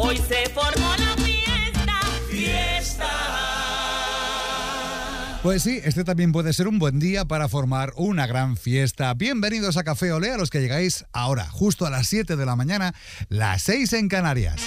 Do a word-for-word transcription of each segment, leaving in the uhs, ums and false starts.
Hoy se formó la fiesta, fiesta. Pues sí, este también puede ser un buen día para formar una gran fiesta. Bienvenidos a Café Olé, a los que llegáis ahora, justo a las siete de la mañana, las seis en Canarias.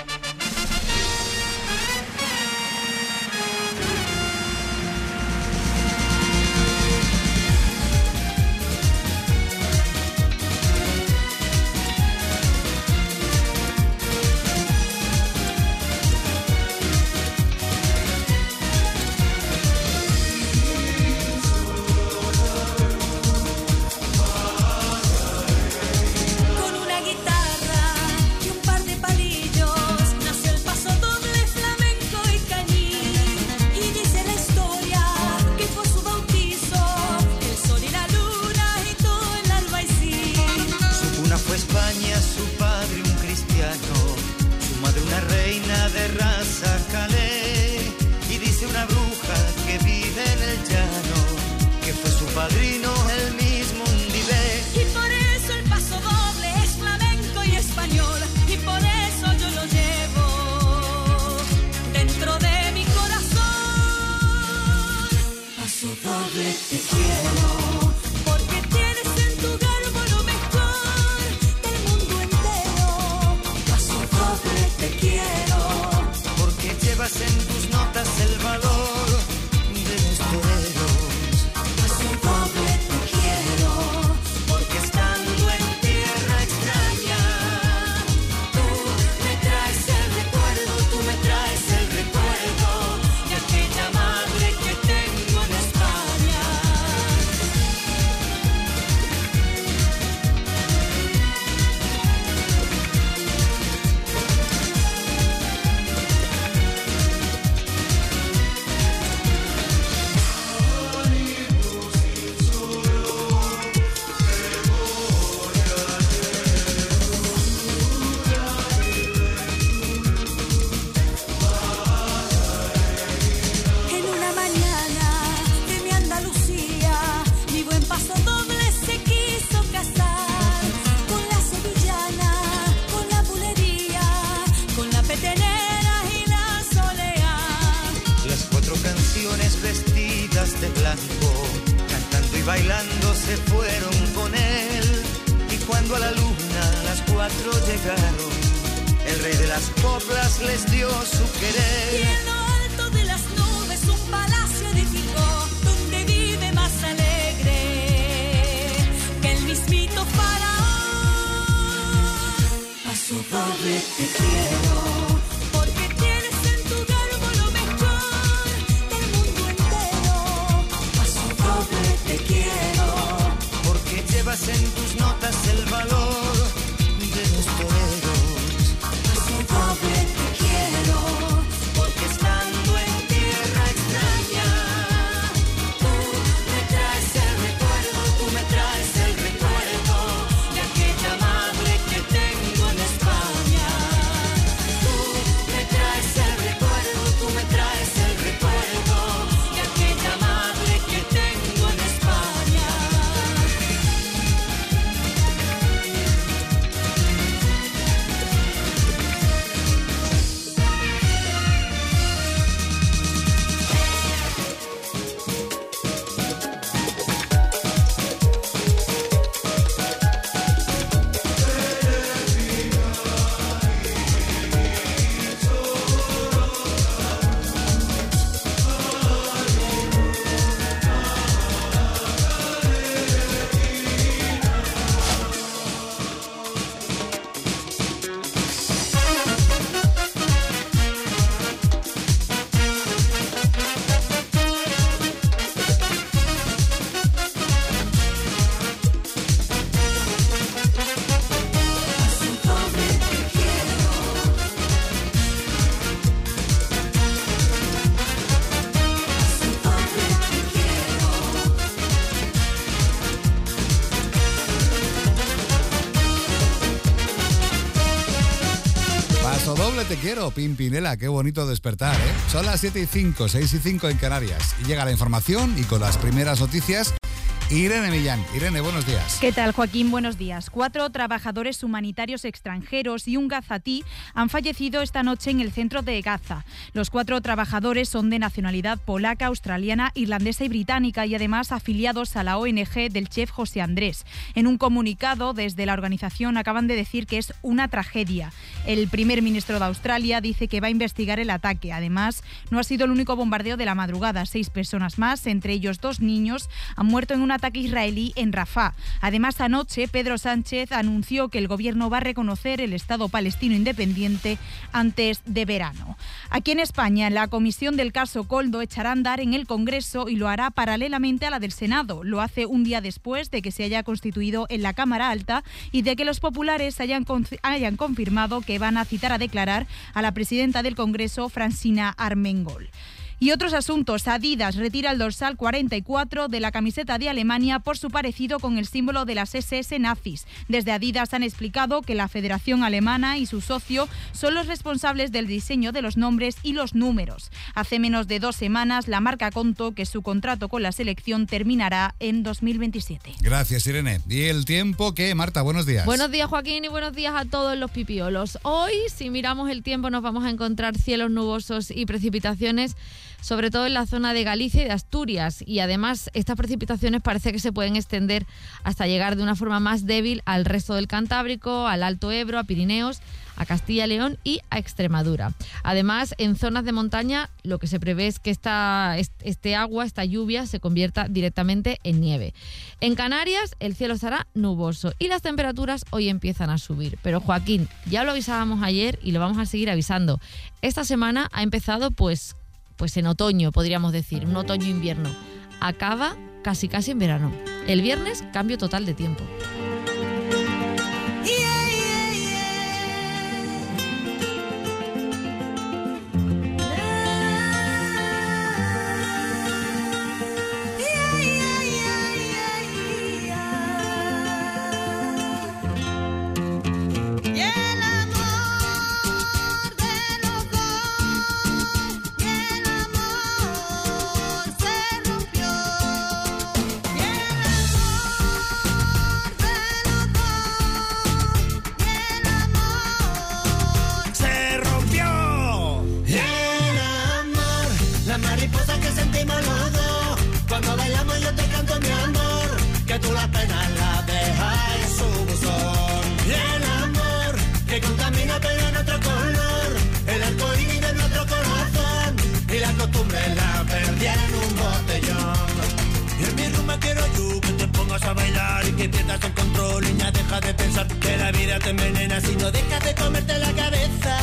Te quiero, Pimpinela, qué bonito despertar, ¿eh? Son las siete y cinco, seis y cinco en Canarias. Y llega la información y con las primeras noticias Irene Millán. Irene, buenos días. ¿Qué tal, Joaquín? Buenos días. Cuatro trabajadores humanitarios extranjeros y un gazatí han fallecido esta noche en el centro de Gaza. Los cuatro trabajadores son de nacionalidad polaca, australiana, irlandesa y británica y además afiliados a la O N G del chef José Andrés. En un comunicado desde la organización acaban de decir que es una tragedia. El primer ministro de Australia dice que va a investigar el ataque. Además, no ha sido el único bombardeo de la madrugada. Seis personas más, entre ellos dos niños, han muerto en un ataque israelí en Rafah. Además, anoche Pedro Sánchez anunció que el gobierno va a reconocer el Estado palestino independiente antes de verano. Aquí en España, la comisión del caso Koldo echará a andar en el Congreso y lo hará paralelamente a la del Senado. Lo hace un día después de que se haya constituido en la Cámara Alta y de que los populares hayan, hayan confirmado que van a citar a declarar a la presidenta del Congreso, Francina Armengol. Y otros asuntos. Adidas retira el dorsal cuarenta y cuatro de la camiseta de Alemania por su parecido con el símbolo de las ese ese nazis. Desde Adidas han explicado que la Federación Alemana y su socio son los responsables del diseño de los nombres y los números. Hace menos de dos semanas la marca contó que su contrato con la selección terminará en dos mil veintisiete. Gracias, Irene. ¿Y el tiempo qué, Marta? Buenos días. Buenos días, Joaquín, y buenos días a todos los pipiolos. Hoy, si miramos el tiempo, nos vamos a encontrar cielos nubosos y precipitaciones, sobre todo en la zona de Galicia y de Asturias, y además estas precipitaciones parece que se pueden extender hasta llegar de una forma más débil al resto del Cantábrico, al Alto Ebro, a Pirineos, a Castilla y León y a Extremadura. Además, en zonas de montaña lo que se prevé es que esta, este agua, esta lluvia, se convierta directamente en nieve. En Canarias el cielo estará nuboso y las temperaturas hoy empiezan a subir. Pero Joaquín, ya lo avisábamos ayer y lo vamos a seguir avisando. Esta semana ha empezado pues... pues en otoño, podríamos decir, un otoño-invierno. Acaba casi casi en verano. El viernes, cambio total de tiempo. A bailar y que pierdas el control, niña, deja de pensar que la vida te envenena si no dejas de comerte la cabeza.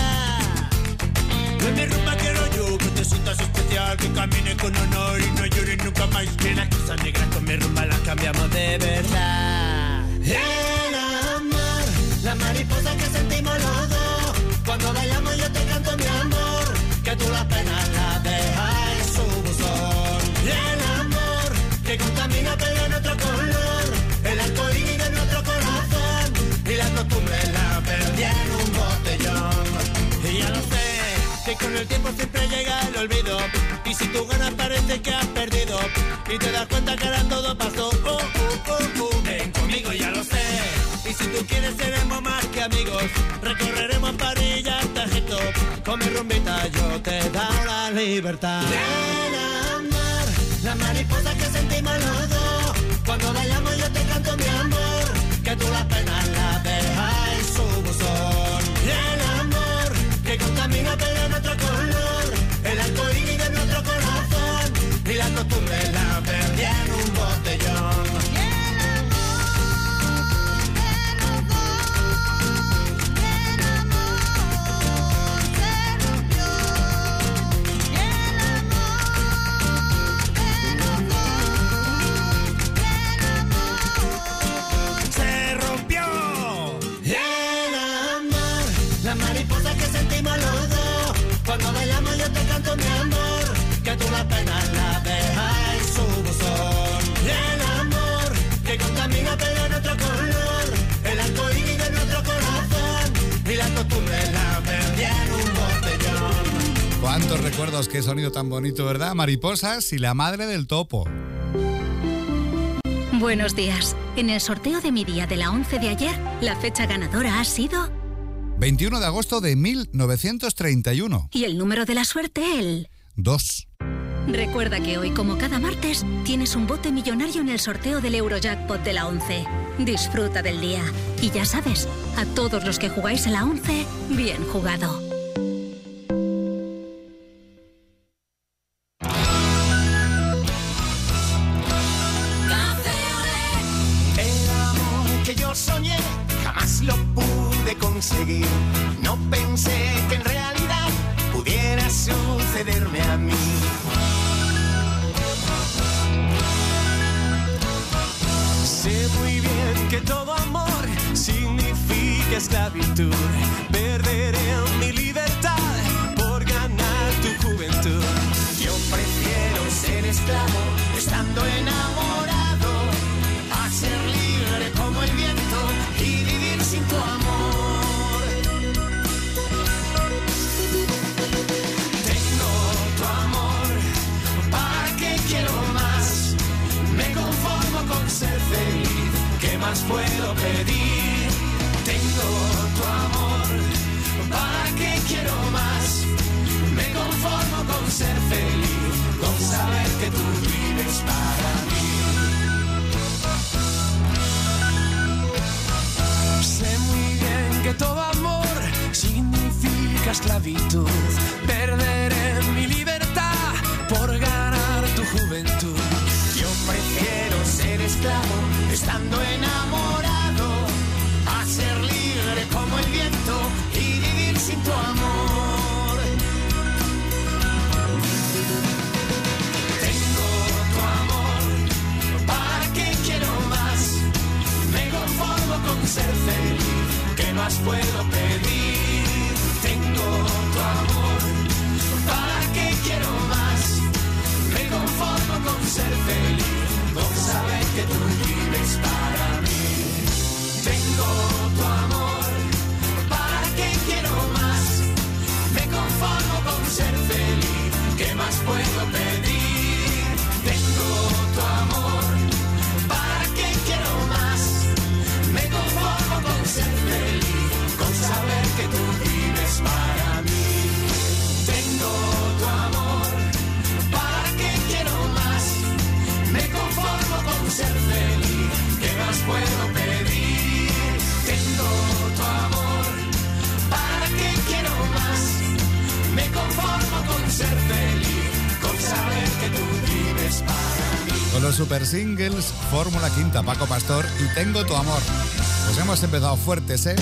En mi rumba quiero yo que te sientas especial, que camine con honor y no llores nunca más, que las cosas negras con mi rumba las cambiamos de verdad. El amor, la mariposa que sentimos los dos, cuando bailamos yo te canto mi amor, que tú las penas las dejas en su buzón. El amor, que contamina pero en otro color, el arcoíris de nuestro corazón, y la costumbre la perdí en un botellón. Y ya lo sé, que con el tiempo siempre llega el olvido, y si tú ganas parece que has perdido, y te das cuenta que ahora todo pasó. Oh, oh, oh, oh. Ven conmigo, ya lo sé, y si tú quieres seremos más que amigos, recorreremos París y hasta Egipto, con mi rumbita yo te he dado la libertad. El amor, la mariposa que sentimos los dos, cuando bailamos yo te canto mi amor, que tú las penas las dejas en su buzón. Y el amor, que contamina pero en otro color, el arcoíris de nuestro corazón, y la costumbre la perdí en un botellón. Cuando bailamos yo te canto mi amor, que tú las penas las dejas en su buzón. Y el amor, que contamina pero en otro color, el arcoíris de nuestro corazón, y la costumbre la perdí en un botellón. Cuántos recuerdos, qué sonido tan bonito, ¿verdad? Mariposas y la madre del topo. Buenos días. En el sorteo de mi día de la once de ayer, la fecha ganadora ha sido... veintiuno de agosto de mil novecientos treinta y uno. Y el número de la suerte, el... dos. Recuerda que hoy, como cada martes, tienes un bote millonario en el sorteo del Eurojackpot de la once. Disfruta del día. Y ya sabes, a todos los que jugáis en la once, bien jugado. El amor que yo soñé jamás lo pude conseguir. No pensé que en realidad pudiera sucederme a mí. Sé muy bien que todo amor significa esclavitud. Perderé mi libertad por ganar tu juventud. Yo prefiero ser esclavo estando enamorado a ser libre como el viento y vivir sin tu amor. Tengo tu amor, ¿para qué quiero más? Me conformo con ser feliz, ¿qué más puedo pedir? Tengo tu amor, ¿para qué quiero más? Me conformo con ser feliz, con saber que tú vives para mí. Sé muy bien que todo amor significa esclavitud. Perderé mi libertad por ganar tu juventud. Yo prefiero ser esclavo estando enamorado a ser libre como el viento y vivir sin tu amor. Tengo tu amor, ¿para qué quiero más? Me conformo con ser feliz, ¿qué más puedo pedir? Tengo tu amor, ¿para qué quiero más? Me conformo con ser feliz, con saber que tú vives para mí. Tengo tu amor, ¿para qué quiero más? Me conformo con ser feliz, ¿qué más puedo pedir? Tengo tu amor, ¿para qué quiero más? Me conformo con ser feliz, con saber que tú vives para mí. Tengo tu amor, ¿para qué quiero más? Me conformo con ser feliz, ¿qué más puedo pedir? Tengo tu amor, ¿para qué quiero más? Me conformo con ser feliz, con saber que tú vives para mí. Con los super singles, Fórmula Quinta, Paco Pastor y Tengo tu amor. Pues hemos empezado fuertes, ¿eh?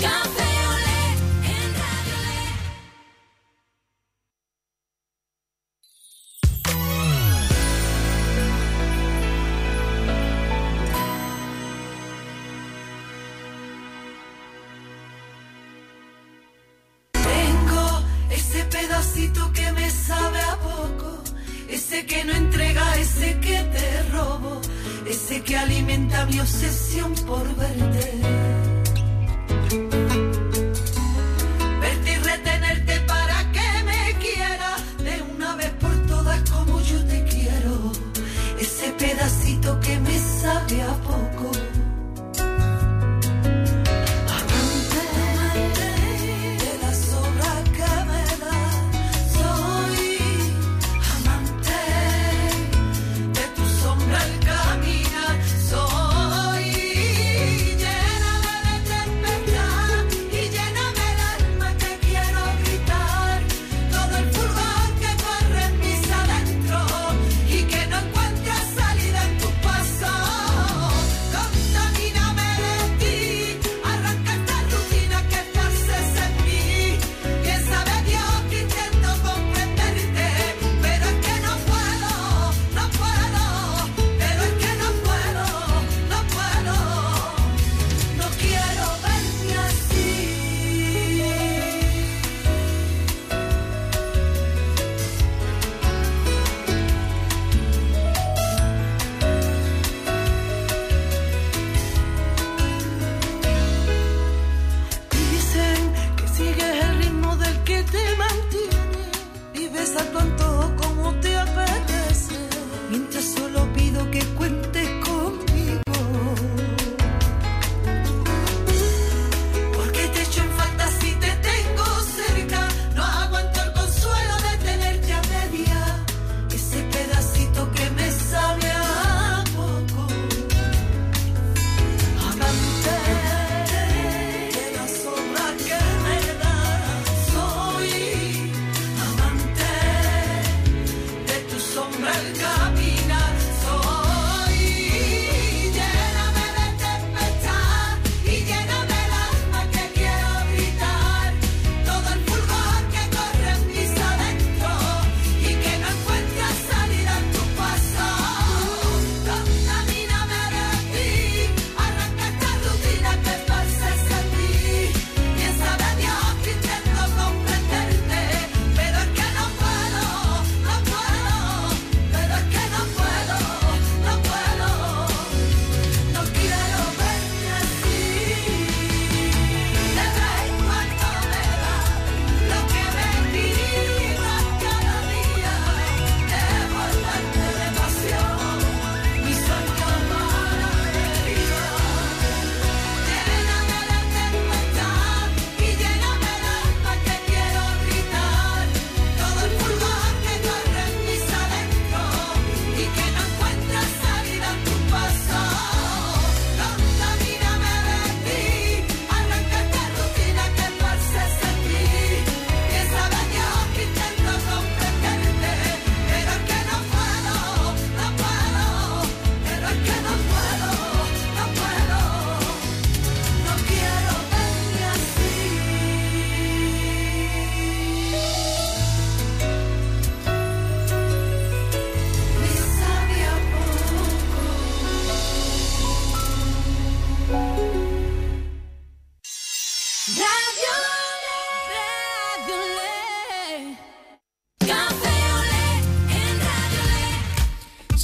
Tengo ese pedacito que me sabe a poco, ese que no entrega, ese que te robo, ese que alimenta mi obsesión por verte. Verte y retenerte para que me quiera de una vez por todas como yo te quiero, ese pedacito que me sabe a poco. Soy llena de tempestad.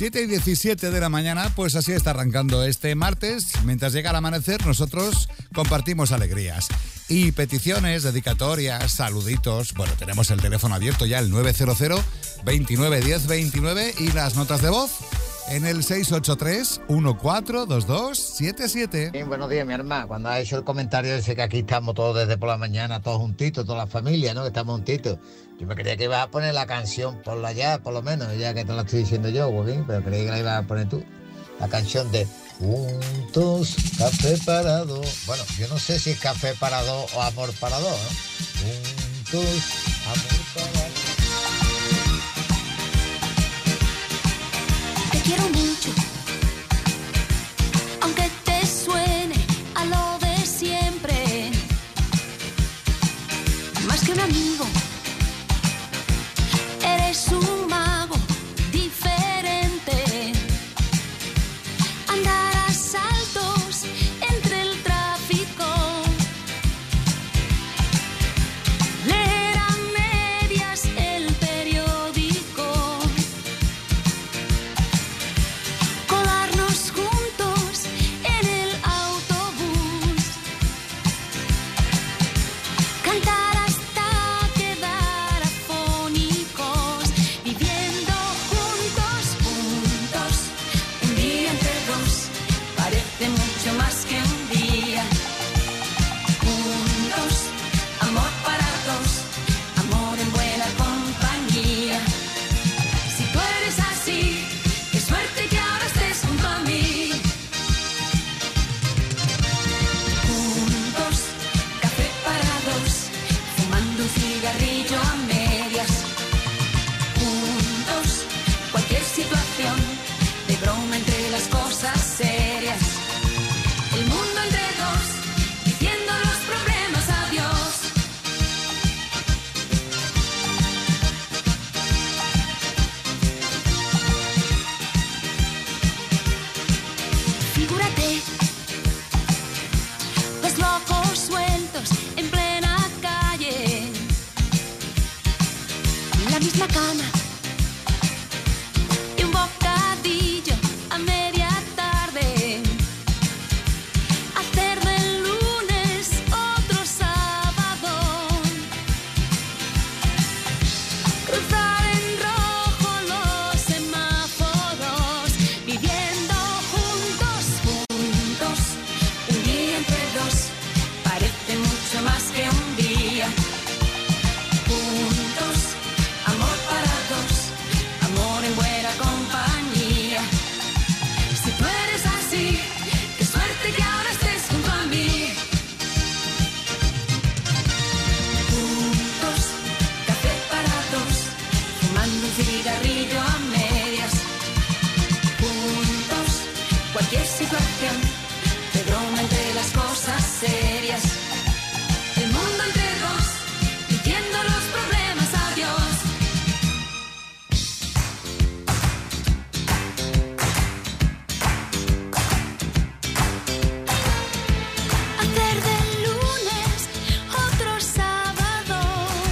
siete y diecisiete de la mañana, pues así está arrancando este martes. Mientras llega el amanecer, nosotros compartimos alegrías. Y peticiones, dedicatorias, saluditos. Bueno, tenemos el teléfono abierto ya, el nueve cero cero, veintinueve diez veintinueve, y las notas de voz en el seis ocho tres, uno cuatro dos dos siete siete. Bien, buenos días, mi hermana. Cuando ha hecho el comentario ese que aquí estamos todos desde por la mañana, todos juntitos, toda la familia, ¿no? Que estamos juntitos. Yo me creía que ibas a poner la canción, ponla ya, por lo menos, ya que te la estoy diciendo yo, Joaquín, pero creí que la ibas a poner tú. La canción de Juntos, café para dos. Bueno, yo no sé si es café para dos o amor para dos, ¿no? Juntos, amor para dos. Te quiero mucho, aunque te suene a lo de siempre. Más que un amigo, eres un mago diferente. Andar a saltos entre el tráfico, leer a medias el periódico, colarnos juntos en el autobús, cantar hasta quedar afónicos, viviendo juntos, juntos, un día entre dos, parece mucho más que un día. Juntos, amor para dos, amor en buena compañía. Si tú eres así, qué suerte que ahora estés junto a mí. Juntos, café para dos, fumando un cigarrillo a medias. Juntos, cualquier situación, de broma entre las cosas serias. El mundo entre dos, diciendo los problemas adiós. Figúrate, dos locos sueltos en plena calle, la misma cama y un bocadillo a media tarde. Hacer del lunes otro sábado, cruzar en rojo los semáforos, viviendo juntos, juntos, un día entre dos, parece mucho más que un día. Juntos, amor para dos, amor en buena compañía. Si tú eres así, qué suerte que ahora estés junto a mí. Juntos, café para dos, fumando un cigarrillo a medias. Juntos, cualquier situación, de broma entre las cosas serias. El mundo entre dos, diciendo los problemas adiós. Hacer del lunes otro sábado,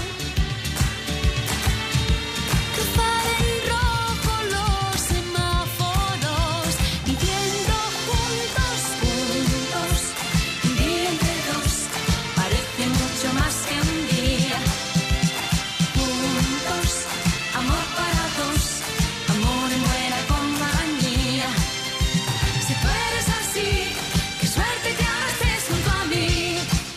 cruzar en rojo los semáforos, viviendo juntos, juntos, un día entre dos, parece mucho más que un día. Juntos, amor para dos, amor en buena compañía. Si tú eres así, qué suerte que ahora estés junto a mí.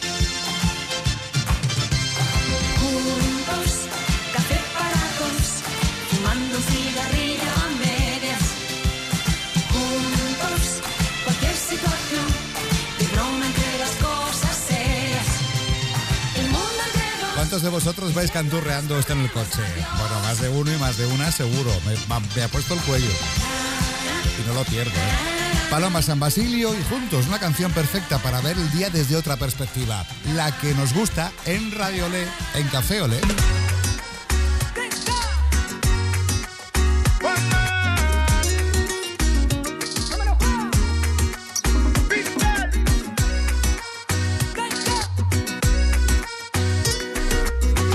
Juntos, café para dos, fumando un cigarrillo a medias. Juntos, cualquier situación, de broma entre las cosas serias. El mundo entre dos. ¿Cuántos de vosotros vais canturreando esto en el coche? Bueno, más de uno y más de una seguro. Me, me ha puesto el cuello. Y no lo pierdo, ¿eh? Paloma San Basilio y Juntos, una canción perfecta para ver el día desde otra perspectiva. La que nos gusta en Radio Olé, en Café Olé.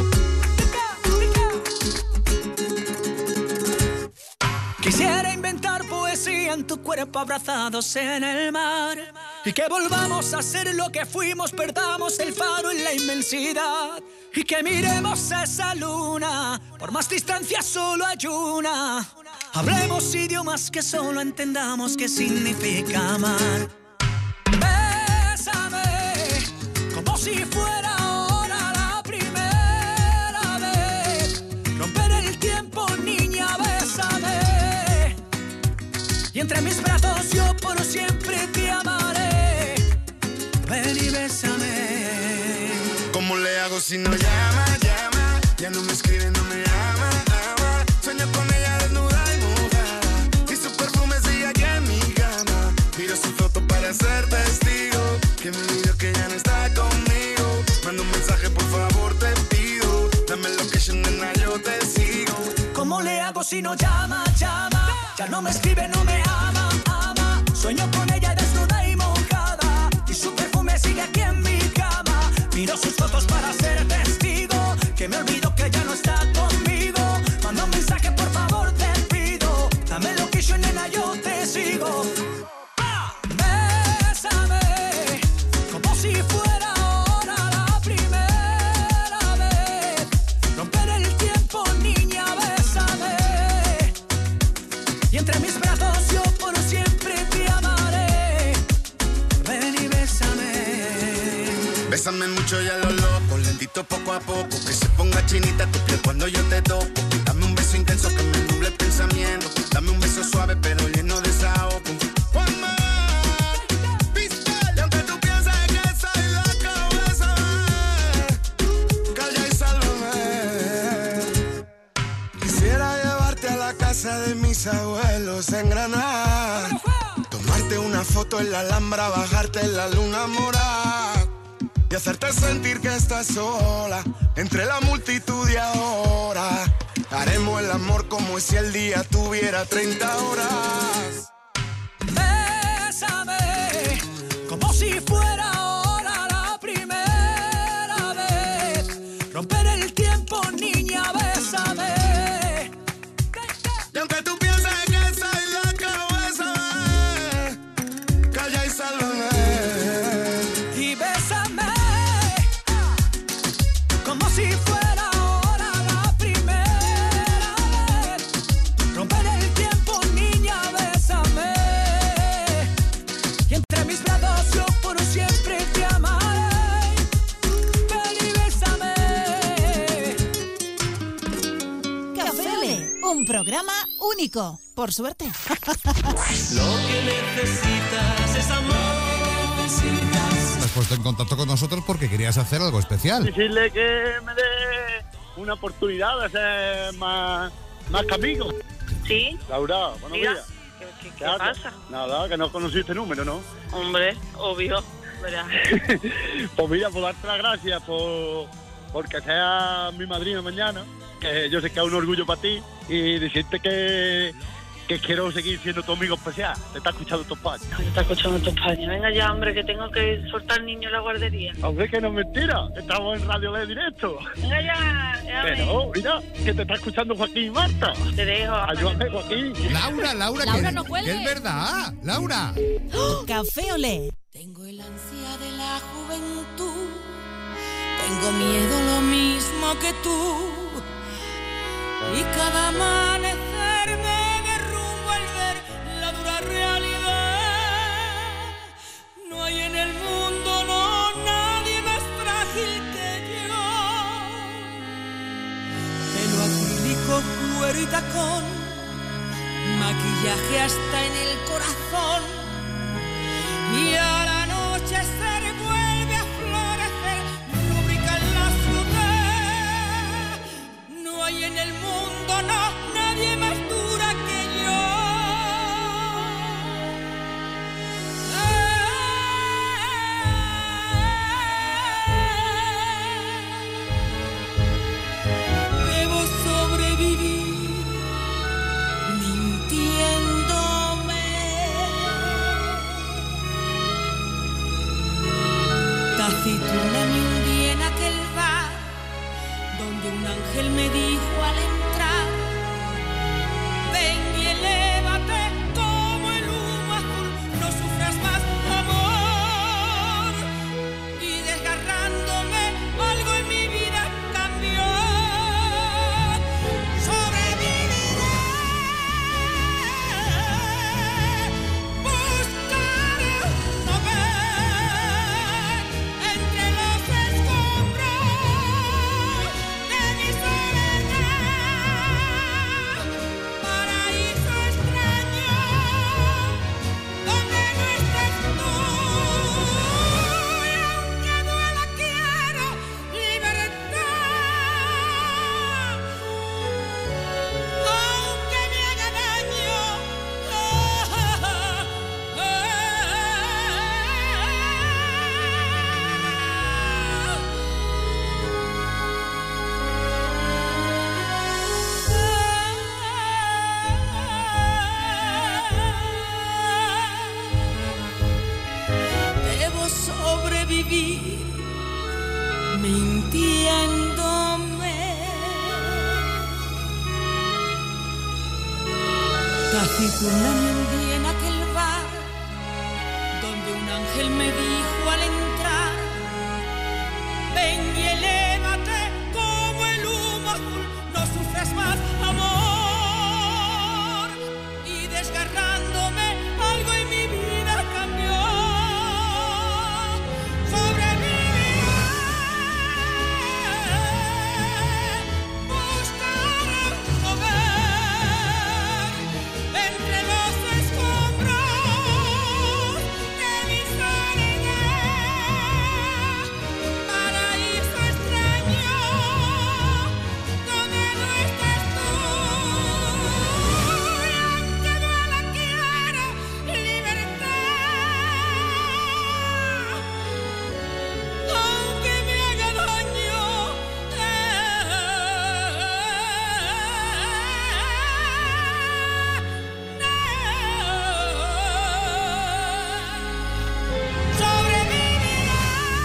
Quisiera inventar en tu cuerpo abrazados en el mar. Y que volvamos a ser lo que fuimos, perdamos el faro en la inmensidad. Y que miremos esa luna, por más distancia solo hay una. Hablemos idiomas que solo entendamos qué significa amar. Bésame, como si fuera ahora la primera vez. Romper el tiempo, niña, bésame. Y entre mis brazos yo por siempre te amaré. Ven y bésame. ¿Cómo le hago si no llama, llama? Ya no me escribe, no me ama, ama. Sueño con ella desnuda y mojada, y su perfume sigue aquí en mi cama. Miro su foto para ser testigo, que me olvido que ya no está conmigo. Manda un mensaje, por favor, te pido. Dame location, nena, yo te sigo. ¿Cómo le hago si no llama, llama? Ya no me escribe, no me ama, ama. Sueño con ella desnuda y mojada, y su perfume sigue aquí en mi cama. Miro sus fotos para ser testigo, que me olvido que ya no está conmigo. Manda un mensaje, por favor, te pido. Dame location, nena, yo te sigo. ¡Ah! Bésame, como si fuera ahora la primera vez. Romper el tiempo, niña, bésame. Y entre mis brazos yo por siempre te amaré. Ven y bésame. Bésame mucho y a lo loco, lentito poco a poco, que se ponga chinita tu piel cuando yo te toco. Dame un beso intenso que me nuble el pensamiento. Dame un beso suave pero lleno de desahogo. One more, pistol. Y aunque tú pienses que soy loco, bésame. Calla y sálvame. Quisiera llevarte a la casa de mis abuelos en Granada, tomarte una foto en la Alhambra, bajarte en la luna morada y hacerte sentir que estás sola entre la multitud y ahora. Haremos el amor como si el día tuviera treinta horas. Bésame, como si fuera ahora la primera vez. Romper el tiempo, niña, bésame. Y aunque tú pienses que soy loca, bésame. Calla y sálvame. Y bésame, como si fuera ahora la primera vez. Romper el tiempo, niña, bésame. Y entre mis brazos yo por siempre te amaré. Ven y bésame. Café Olé, un programa único, por suerte. Lo que necesitas es amor. Te has puesto en contacto con nosotros porque querías hacer algo especial. Decirle que me dé una oportunidad de ser más, más que amigo. Sí. Laura, buenos Diga, días. ¿Qué, qué, qué haces? pasa? Nada, que no conocí este número, ¿no? Hombre, obvio. Verá. Pues mira, por darte las gracias por porque seas mi madrina mañana, que yo sé que es un orgullo para ti, y decirte que, que quiero seguir siendo tu amigo especial. Te está escuchando tu España. Te está escuchando tu España. Venga ya, hombre, que tengo que soltar al niño a la guardería. Hombre, que no es mentira, estamos en Radio de directo. Venga ya, ya Que no, mira, que te está escuchando Joaquín y Marta. Te dejo. Ayúdame, Joaquín. Laura, Laura, Laura, que, no cuelgues. que es verdad. Laura. Café Olé. Tengo el ansia de la juventud, tengo miedo lo mismo que tú, y cada amanecer me derrumbo al ver la dura realidad. No hay en el mundo, no, nadie más frágil que yo. Pelo acrílico, cuero y tacón, maquillaje hasta en el corazón, y a la noche se vuelve a florecer, rúbrica en la ciudad. No hay en el mundo, no, nadie más dura que yo. Debo sobrevivir mintiéndome. Taciturna me hundí en aquel bar donde un ángel me dijo al entrar: ven y elévate como el Turname un día en aquel bar donde un ángel me dijo al entrar: ven y elévate como el humo azul, no sufras más, amor. Y desgarrándome algo en mi vida cambió. Sobreviviré, buscaré un hogar entre los escombros de mi soledad, paraíso extraño donde no estás tú. Y aunque duela quiero libertad, aunque me haga daño, sobreviviré,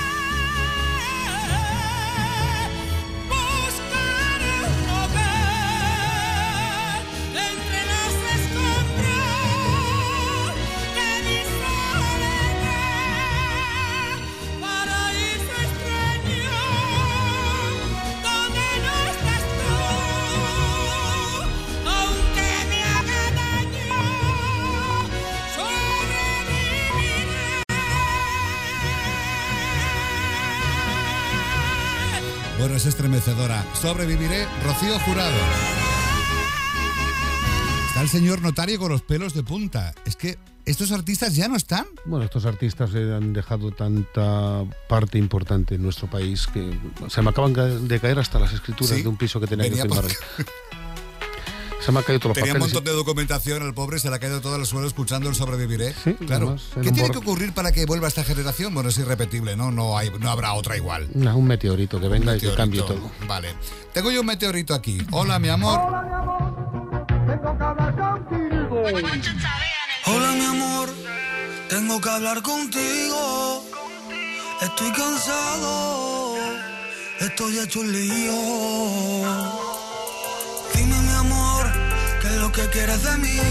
buscaré un hogar entre los escombros de mi soledad, paraíso extraño donde no estás tú, aunque me haga daño, sobreviviré. Bueno, es estremecedora. Sobreviviré, Rocío Jurado. Está el señor notario con los pelos de punta. Es que estos artistas ya no están. Bueno, estos artistas eh, han dejado tanta parte importante en nuestro país que se me acaban de caer hasta las escrituras Sí, de un piso que tenía que venía firmar. por- Se me han caído todos los Tenía un papeles. montón de documentación, el pobre se le ha caído todo al suelo escuchando el Sobreviviré. Sí, claro. además, en ¿Qué un tiene bor- que ocurrir para que vuelva esta generación? Bueno, es irrepetible, ¿no? No, hay, no habrá otra igual. No, un meteorito que venga y que cambie Meteorito. todo. Vale. Tengo yo un meteorito aquí. Hola, mi amor. Hola mi amor, tengo que hablar contigo. Estoy cansado, estoy hecho un lío. Dime mi amor, ¿qué es lo que quieres de mí?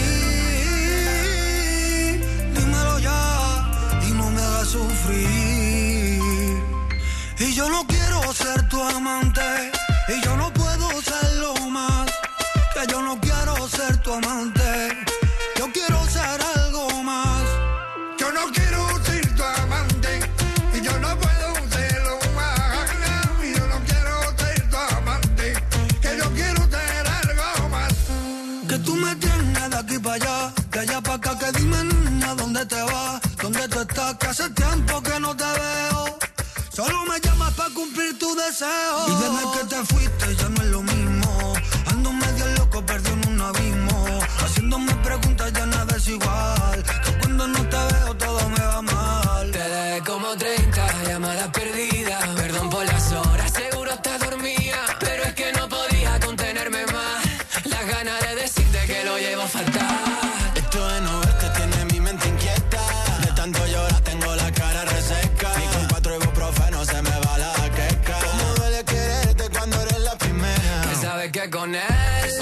Dímelo ya y no me hagas sufrir. Y yo no quiero ser tu amante, y yo no puedo serlo más. Que yo no quiero ser tu amante, yo quiero ser algo más. Yo no quiero ser tu amante, y yo no puedo serlo más. Y yo no quiero ser tu amante, que yo quiero ser algo más. Que tú me tienes de aquí para allá, de allá para acá, que dime niña, ¿dónde te vas? ¿Dónde tú estás? Que hace tiempo que no te veo. Solo me llamas para cumplir tu deseo. Y desde que te fuiste ya no es lo mismo. Ando medio loco, perdido en un abismo. Haciéndome preguntas ya nada es igual. Que cuando no te veo todo me va mal. Te dejé como treinta llamadas perdidas. Perdón por las horas, seguro te dormía. Pero es que no podía contenerme más. Las ganas de decirte que lo llevo fatal. Esto de no verte tiene mi mente inquieta. De tanto llorar tengo la cara reseca. Ni con cuatro ibuprofenos se me va la queca. Cómo duele quererte cuando eres la primera. Que sabes que con él,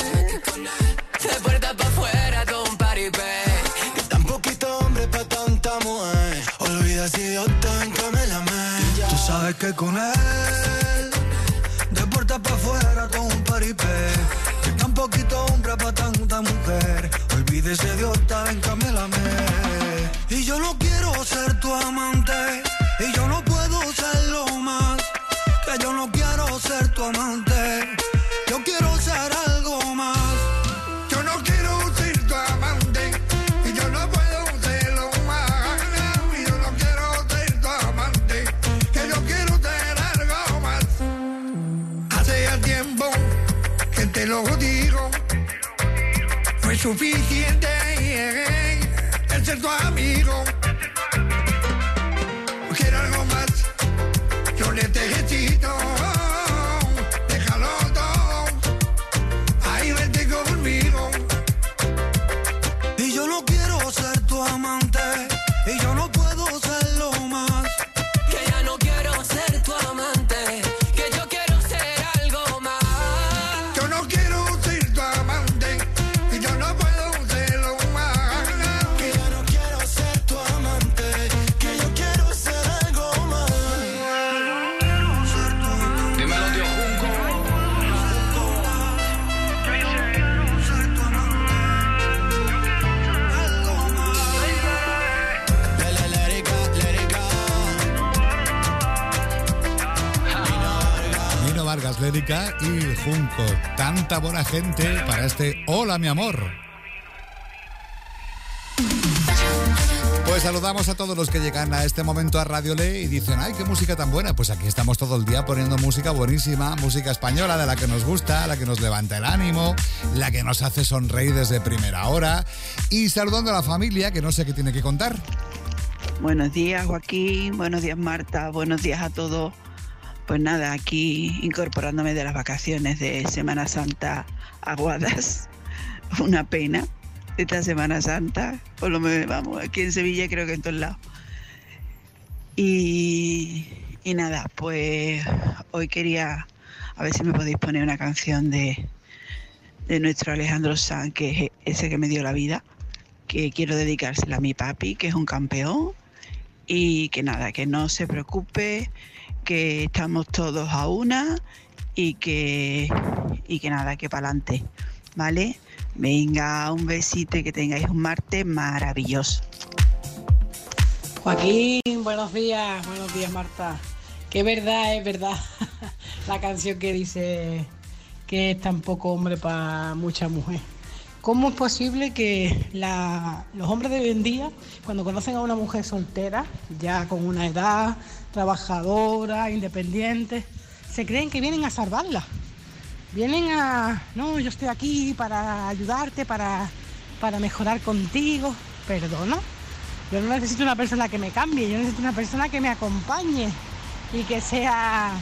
de puerta pa' afuera todo un paripé. Que tan poquito hombre pa' tanta mujer. Olvida ese idiota, encamélame. Tú sabes que con él, de puerta para afuera, todo un paripé. Que tan poquito hombre para tanta mujer. Olvídese de idiota, ven, camélame. Y yo no quiero ser tu amante, y yo no puedo serlo más. Que yo no quiero ser tu amante, yo quiero ser algo más. Yo no quiero ser tu amante, y yo no puedo serlo más. Y yo no quiero ser tu amante, que yo quiero ser algo más. Hace ya tiempo que te lo digo, no es suficiente el ser tu amigo. Quiero algo más, yo necesito. Déjalo todo, ahí vente conmigo. Y yo no quiero ser tu amante, y yo no puedo serlo más. Que ya no quiero ser tu amante, que yo quiero ser algo más. Yo no quiero ser tu amante, y yo no puedo serlo más. Vargas Lédica y Junco. Tanta buena gente para este Hola mi amor. Pues saludamos a todos los que llegan a este momento a Radio Le y dicen, ¡ay, qué música tan buena! Pues aquí estamos todo el día poniendo música buenísima, música española de la que nos gusta, la que nos levanta el ánimo, la que nos hace sonreír desde primera hora. Y saludando a la familia, que no sé qué tiene que contar. Buenos días, Joaquín. Buenos días, Marta. Buenos días a todos. Pues nada, aquí incorporándome de las vacaciones de Semana Santa aguadas. Una pena. Esta Semana Santa, por lo menos, vamos, aquí en Sevilla creo que en todos lados. Y, y nada, pues hoy quería, a ver si me podéis poner una canción de, de nuestro Alejandro Sanz, que es ese que me dio la vida, que quiero dedicársela a mi papi, que es un campeón, y que nada, que no se preocupe, que estamos todos a una y que, y que nada, que para adelante, ¿vale? Venga, un besito y que tengáis un martes maravilloso. Joaquín, buenos días, buenos días, Marta. Que verdad, es verdad. La canción que dice que es tan poco hombre para mucha mujer. ¿Cómo es posible que la, los hombres de hoy en día, cuando conocen a una mujer soltera, ya con una edad, trabajadora, independiente, se creen que vienen a salvarla? Vienen a, no, yo estoy aquí para ayudarte, para, para mejorar contigo. Perdona, yo no necesito una persona que me cambie, yo necesito una persona que me acompañe y que sea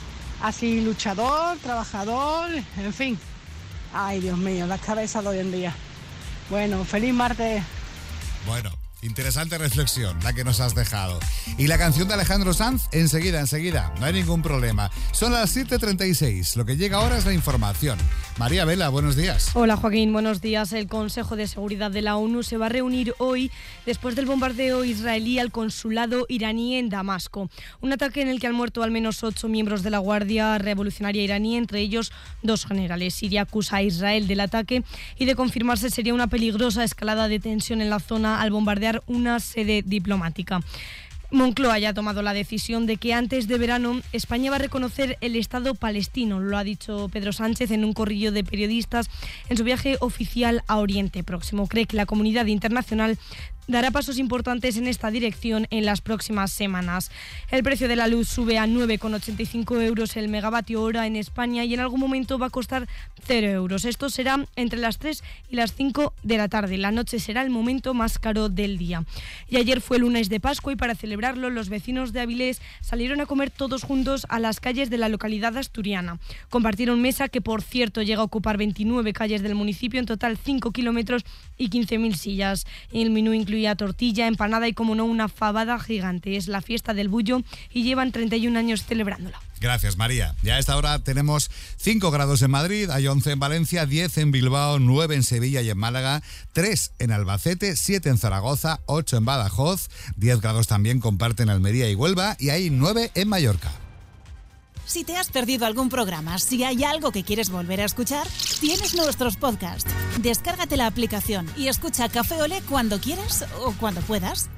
así luchador, trabajador, en fin. Ay, Dios mío, las cabezas de hoy en día. Bueno, feliz martes. Bueno, interesante reflexión la que nos has dejado. Y la canción de Alejandro Sanz, enseguida, enseguida, no hay ningún problema. Son las siete treinta y seis, lo que llega ahora es la información. María Vela, buenos días. Hola Joaquín, buenos días. El Consejo de Seguridad de la ONU se va a reunir hoy después del bombardeo israelí al consulado iraní en Damasco. Un ataque en el que han muerto al menos ocho miembros de la Guardia Revolucionaria iraní, entre ellos dos generales. Siria acusa a Israel del ataque y, de confirmarse, sería una peligrosa escalada de tensión en la zona al bombardear una sede diplomática. Moncloa ya ha tomado la decisión de que antes de verano España va a reconocer el Estado palestino, lo ha dicho Pedro Sánchez en un corrillo de periodistas en su viaje oficial a Oriente Próximo. Cree que la comunidad internacional dará pasos importantes en esta dirección en las próximas semanas. El precio de la luz sube a nueve coma ochenta y cinco euros el megavatio hora en España y en algún momento va a costar cero euros. Esto será entre las tres y las cinco de la tarde. La noche será el momento más caro del día. Y ayer fue lunes de Pascua y para celebrarlo los vecinos de Avilés salieron a comer todos juntos a las calles de la localidad asturiana. Compartieron mesa que, por cierto, llega a ocupar veintinueve calles del municipio, en total cinco kilómetros y quince mil sillas. El menú incluye tortilla, empanada y, como no, una fabada gigante. Es la fiesta del bullo y llevan treinta y un años celebrándolo. Gracias, María. Ya a esta hora tenemos cinco grados en Madrid, hay once en Valencia, diez en Bilbao, nueve en Sevilla y en Málaga, tres en Albacete, siete en Zaragoza, ocho en Badajoz, diez grados también comparten Almería y Huelva y hay nueve en Mallorca. Si te has perdido algún programa, si hay algo que quieres volver a escuchar, tienes nuestros podcasts. Descárgate la aplicación y escucha Café Olé cuando quieras o cuando puedas.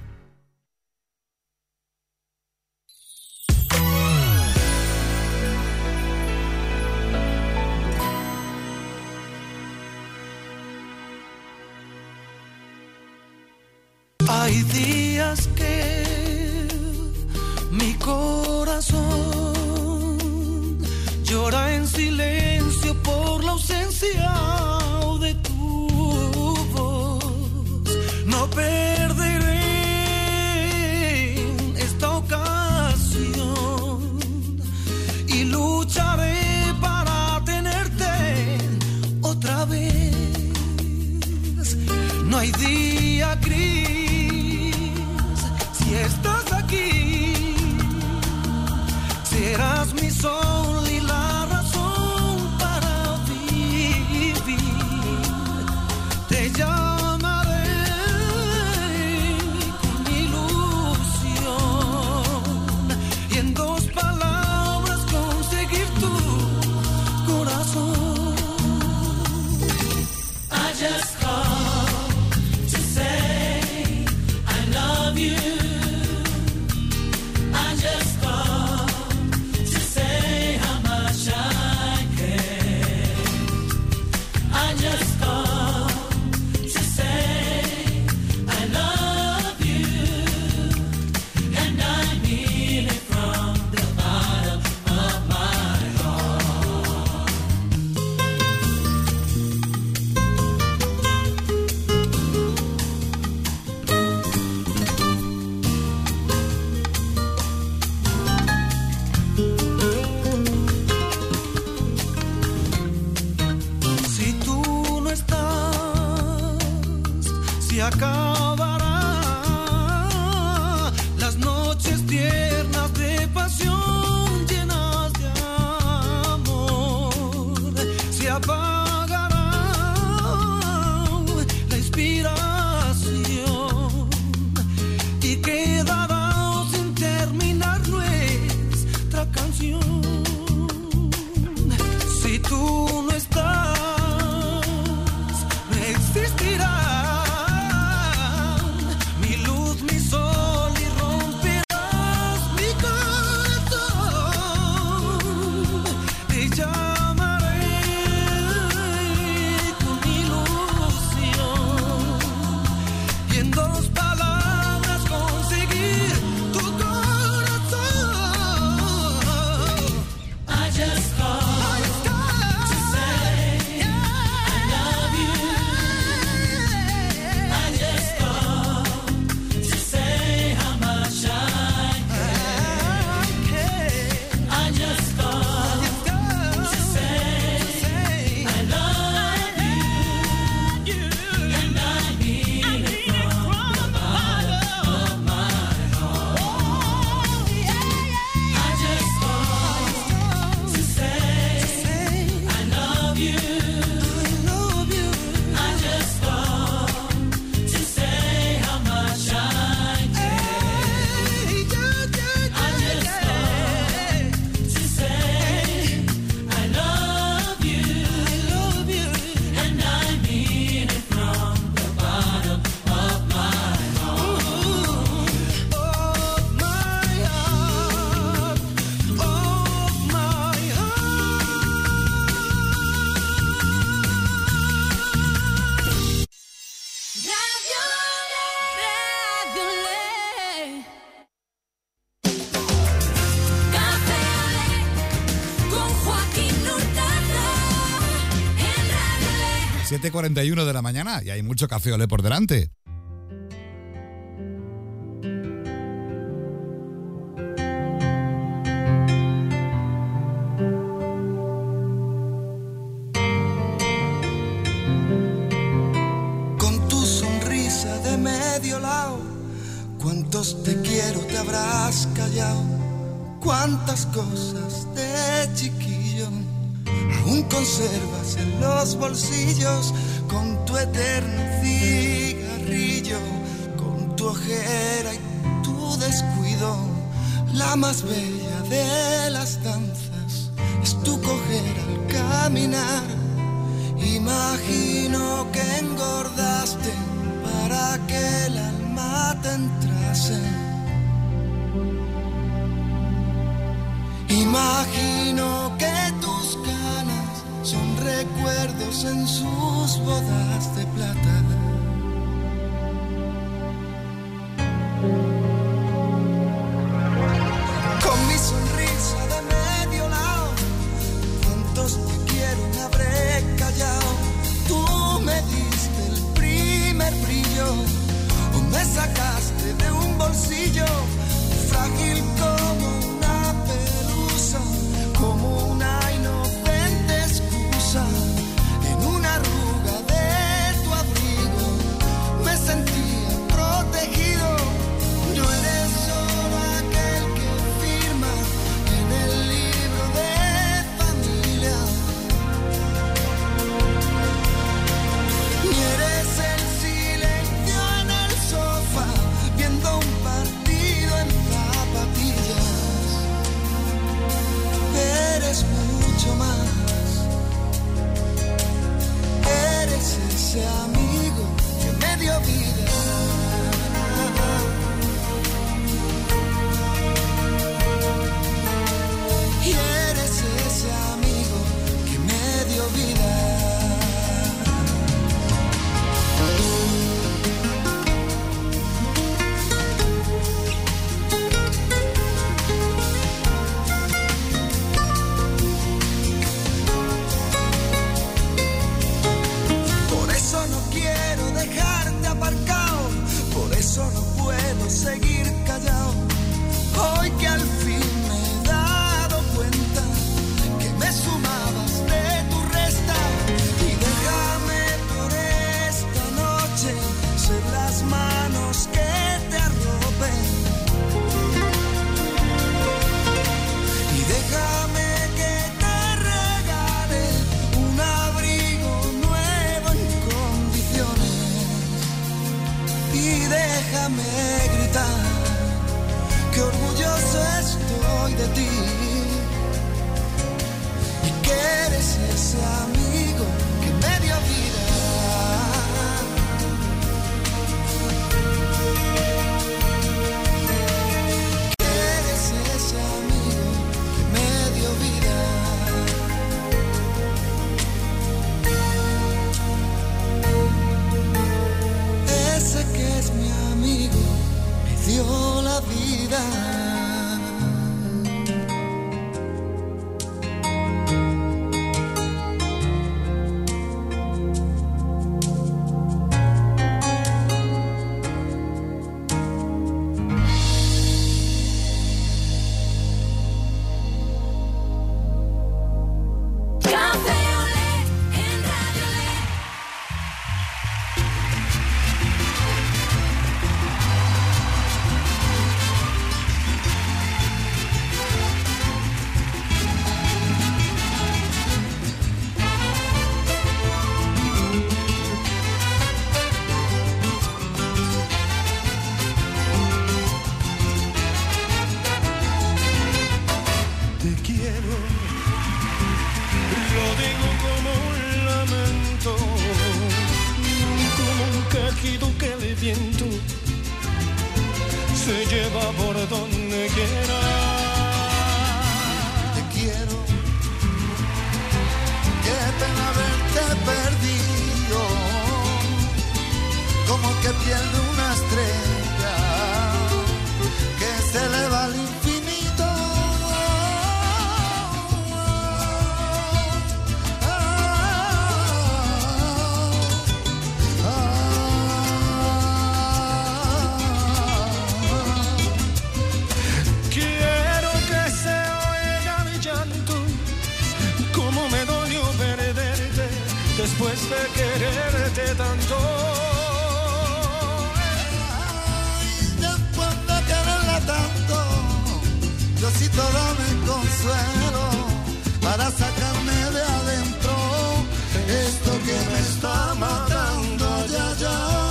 Hay días que mi corazón llora en silencio por la ausencia de tu voz. No perderé esta ocasión y lucharé para tenerte otra vez. No hay día gris siete cuarenta y uno de la mañana y hay mucho Café Olé por delante. Con tu sonrisa de medio lado, cuántos te quiero te habrás callado, cuántas cosas de chiquillo aún conservas en los bolsillos, con tu eterno cigarrillo, con tu ojera y tu descuido. La más bella de las danzas es tu coger al caminar. Imagino que engordaste para que el alma te entrase. Imagino que tus canas son recuerdos en sus bodas de plata. Con mi sonrisa de medio lado, cuántos te quiero me habré callado. Tú me diste el primer brillo, o me sacaste de un bolsillo frágil como una pelusa, como una inocente excusa. En una arruga de tu abrigo me sentía protegido. No eres solo aquel que firma en el libro de familia, ni eres el silencio en el sofá viendo un partido en zapatillas. Eres mucho más, eres ese amigo que me dio vida. Y eres ese amigo que me dio vida. Por eso no quiero dejarte aparcado, por eso no puedo seguir callado. Hoy que al fin me he dado cuenta que me sumabas de tu resta, y déjame por esta noche ser las manos que te arropen, y déjame que te regale un abrigo nuevo en condiciones, y déjame gritar que orgulloso estoy de ti, y que eres ese amigo que me dio vida. Que eres ese amigo que me dio vida. Ese que es mi amigo me dio la vida. Te quiero, lo digo como un lamento, como un quejido que el viento se lleva por donde quiera. Te quiero, qué pena haberte perdido, como el que pierde una estrella que se eleva al infinito. después de quererte tanto. Después de quererla tanto, Diosito dame consuelo para sacarme de adentro esto que me está matando ya ya.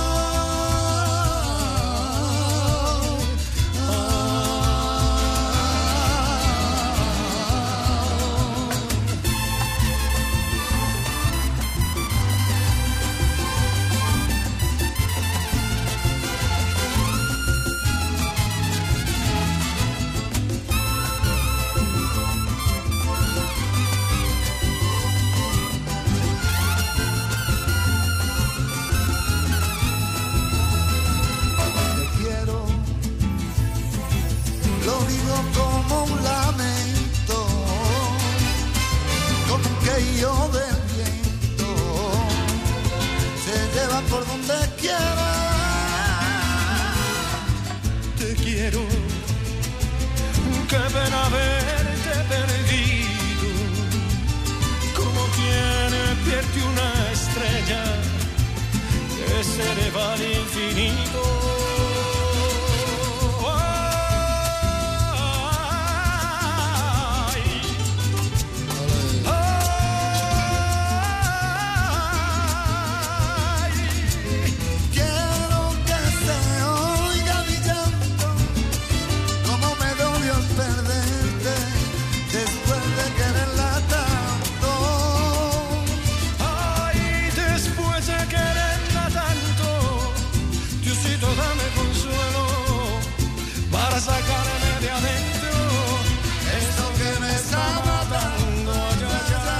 Como un lamento, como un quejío del viento, se lleva por donde quiera. Te quiero, qué pena haberte perdido, como quien pierde una estrella que se eleva al infinito. Sacarme de adentro esto que me está matando ya, ya.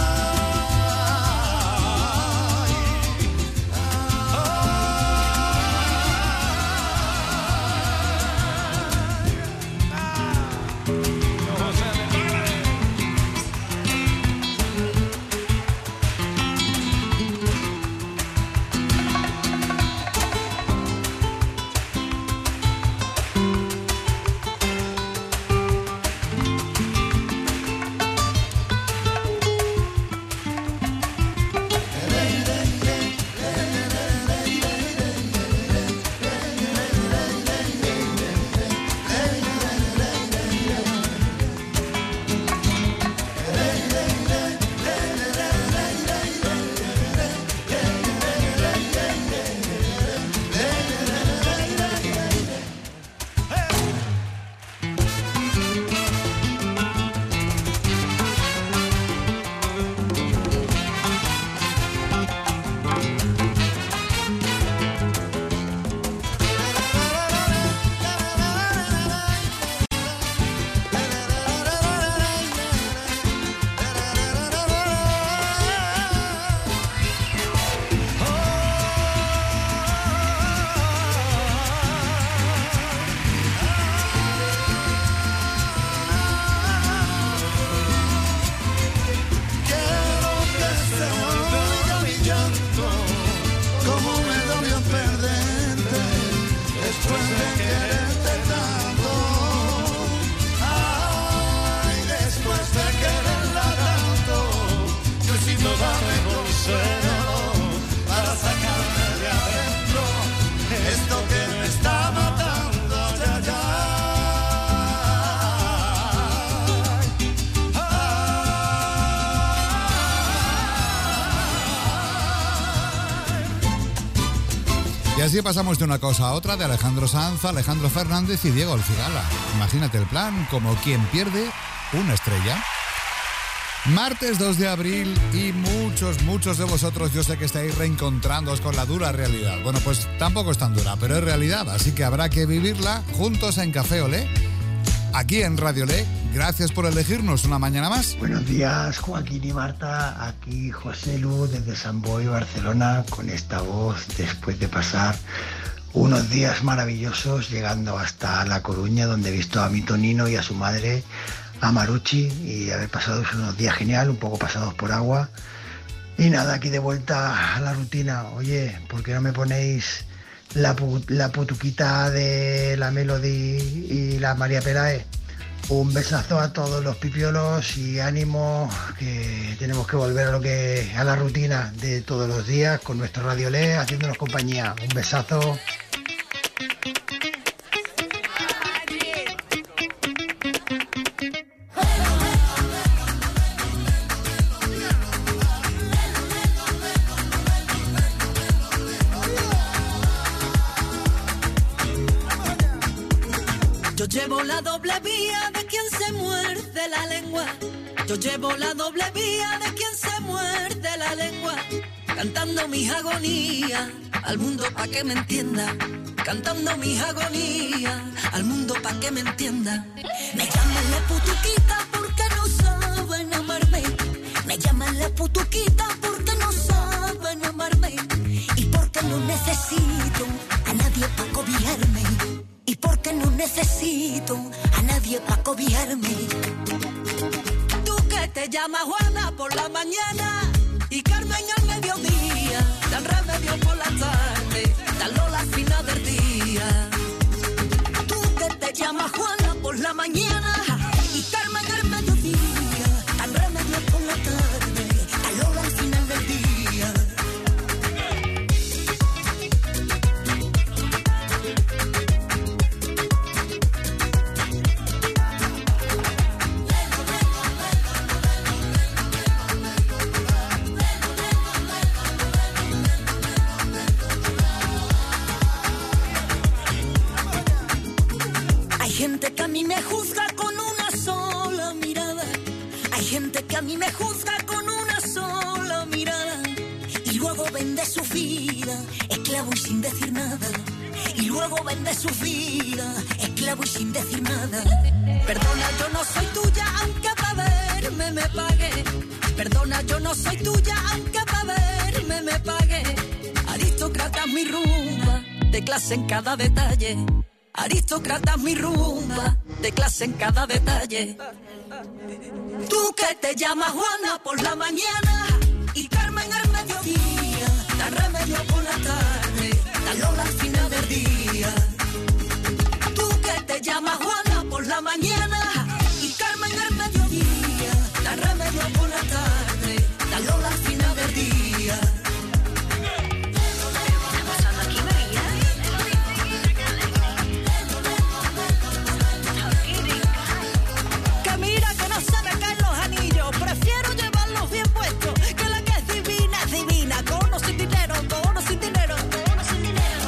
Y así pasamos de una cosa a otra, de Alejandro Sanz, Alejandro Fernández y Diego El Cigala. Imagínate el plan, como quien pierde una estrella. Martes dos de abril y muchos, muchos de vosotros yo sé que estáis reencontrándoos con la dura realidad. Bueno, pues tampoco es tan dura, pero es realidad, así que habrá que vivirla juntos en Café Olé, aquí en Radio Olé. Gracias por elegirnos una mañana más. Buenos días, Joaquín y Marta. Aquí José Lu desde San Boi, Barcelona, con esta voz después de pasar unos días maravillosos llegando hasta La Coruña, donde he visto a mi Tonino y a su madre, a Maruchi, y haber pasado unos días genial, un poco pasados por agua. Y nada, aquí de vuelta a la rutina. Oye, ¿por qué no me ponéis la, pu- la putuquita de la Melody y la María Pelae? Un besazo a todos los pipiolos y ánimo, que tenemos que volver a lo que a la rutina de todos los días con nuestro Radio L E, haciéndonos compañía. Un besazo. Yo llevo la doble vía de quien se muerde la lengua. Yo llevo la doble vía de quien se muerde la lengua. Cantando mis agonías al mundo pa' que me entienda. Cantando mis agonías al mundo pa' que me entienda. Me llaman la putuquita porque no saben amarme. Me llaman la putuquita porque no saben amarme. Y porque no necesito a nadie pa' cobijarme. Y porque no necesito a nadie pa' cobijarme. Tú que te llamas Juana por la mañana y Carmen al mediodía, dan Remedio por la tarde, dan Lola al final del día. Tú que te llamas Juana por la mañana y Carmen al mediodía, dan Remedio por la tarde, dan Lola al final del día. Hay gente que a mí me juzga con una sola mirada. Hay gente que a mí me juzga con una sola mirada. Y luego vende su vida, esclavo y sin decir nada. Y luego vende su vida, esclavo y sin decir nada. Perdona, yo no soy tuya, aunque para verme me pague. Perdona, yo no soy tuya, aunque para verme me pague. Aristócrata mi rumba, de clase en cada detalle. Aristócrata mi rumba, de clase en cada detalle. Tú que te llamas Juana por la mañana y Carmen al mediodía, dan Remedio por la tarde, dan Lola al final del día. Tú que te llamas Juana por la mañana y Carmen al mediodía, dan Remedio por la tarde, dan Lola al final del día. Prefiero llevarlos bien puestos, que la que es divina es divina, con o sin dinero, con o sin dinero, con o sin dinero.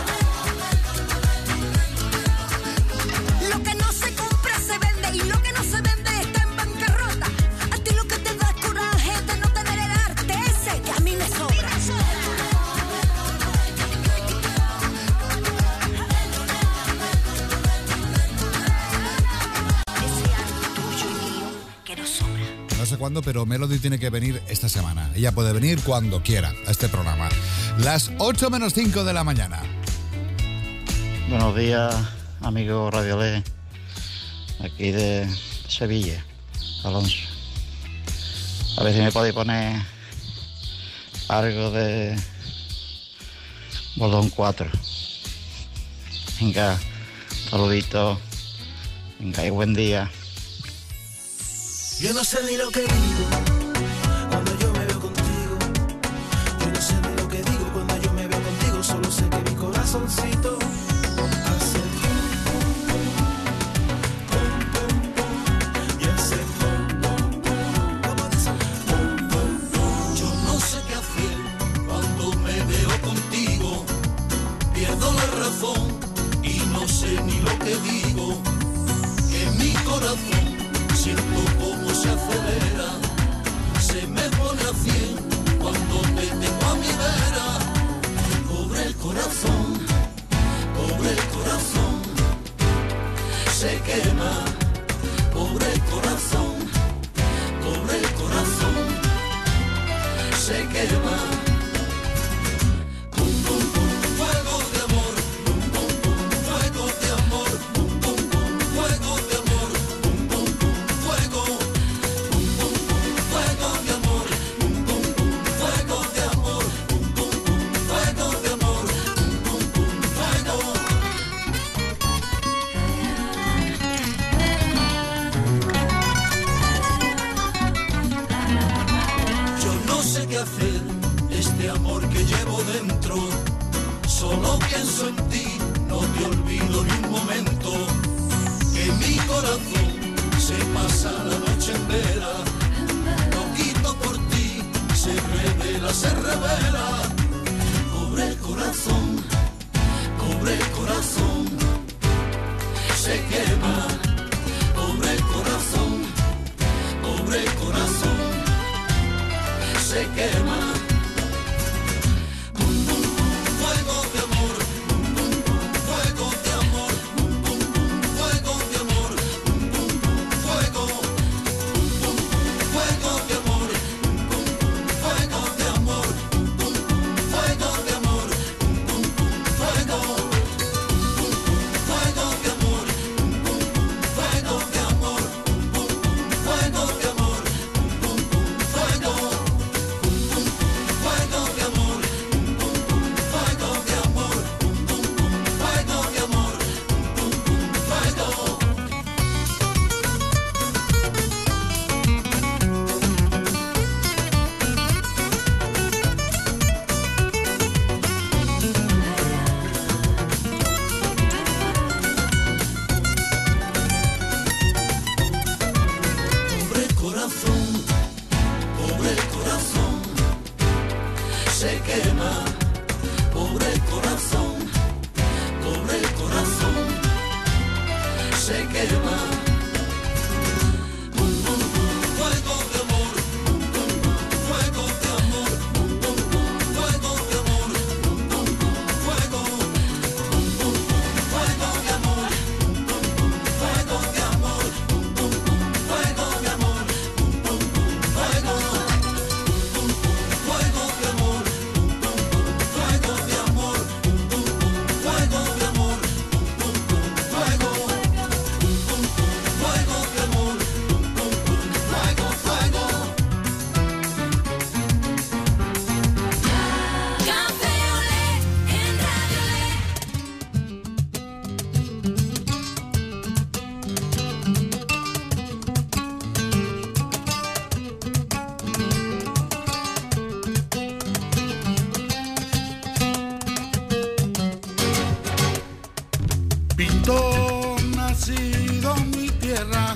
Lo que no se compra se vende y lo que no se vende está en bancarrota. A ti lo que te da coraje de no tener el arte ese que a mí me sobra. Ese arte tuyo y mío que nos sobra. No sé cuándo, pero Melody tiene que venir esta semana. Ella puede venir cuando quiera a este programa. Las ocho menos cinco de la mañana. Buenos días, amigo Radio L E, aquí de Sevilla, Alonso. A ver si me podéis poner algo de Bolón cuatro. Venga, saludito. Venga, y buen día. Yo no sé ni lo que digo cuando yo me veo contigo. Yo no sé ni lo que digo cuando yo me veo contigo. Solo sé que mi corazoncito hace pum, pum, pum, pum, pum, y hace pum, pum, pum. ¿Cómo dice? Pum, pum, pum. Yo no sé qué hacer cuando me veo contigo. Pierdo la razón y no sé ni lo que digo. Que mi corazón siento cómo se acelera, se me pone a cien cuando te tengo a mi vera. Pobre el corazón, pobre el corazón, se quema. Pobre el corazón, pobre el corazón, se quema. Pum, pum, pum, fuego de amor, pum, pum, pum, fuego de amor, pum, pum, pum, fuego de amor. Fuego, pum, pum, pum, fuego de amor, pum, pum, pum, fuego de amor, pum, pum, pum, fuego de amor, pum, pum, pum, fuego. conocer este amor que llevo dentro. Solo pienso en ti, no te olvido ni un momento. Que mi corazón se pasa la noche en vela. Loquito por ti, se revela, se revela. Pobre corazón, pobre corazón, se quema. Pobre corazón, pobre corazón, se quema. Bum, bum, bum, fuego de amor, bum, bum, bum, fuego de amor, bum, bum, bum, fuego de amor, bum, bum, bum, fuego, bum, bum, bum, fuego de amor, bum, bum, bum, fuego de amor, bum, bum, bum, fuego de amor, bum, bum, bum, fuego, bum, bum, bum, fuego de amor, bum, bum, bum, fuego de amor, bum, bum, bum, fuego de amor, bum, bum, bum, fuego, bum, bum, bum, fuego de amor, bum, bum, bum, fuego de amor, bum, bum, bum, fuego de amor, bum, bum, bum, fuego. Pobre corazón, pobre corazón, se quema. Pobre corazón, pobre corazón, se quema. Bum, bum, bum, fuego de amor, bum, bum, bum, fuego de amor, bum, bum, bum, fuego de amor, bum, bum, bum, fuego, bum, bum, bum, fuego de amor, bum, bum, bum, fuego de amor, bum, bum, bum, fuego de amor, bum, bum, bum, fuego, bum, bum, bum, fuego de amor, bum, bum, bum, fuego de amor, bum, bum, bum, fuego de amor, bum, bum, bum, fuego, bum, bum, bum, fuego de amor, bum, bum, bum, fuego, fuego. Café Olé en Radio Olé. Pintor nacido en mi tierra,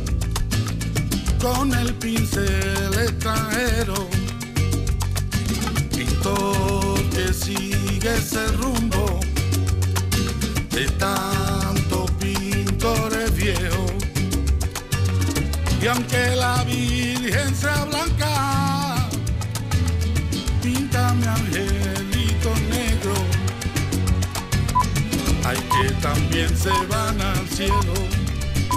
con el pincel extranjero. Pintor que sigue ese rumbo de tantos pintores viejos. Y aunque la Virgen sea blanca, píntame angelitos negros. Hay que también se van al cielo.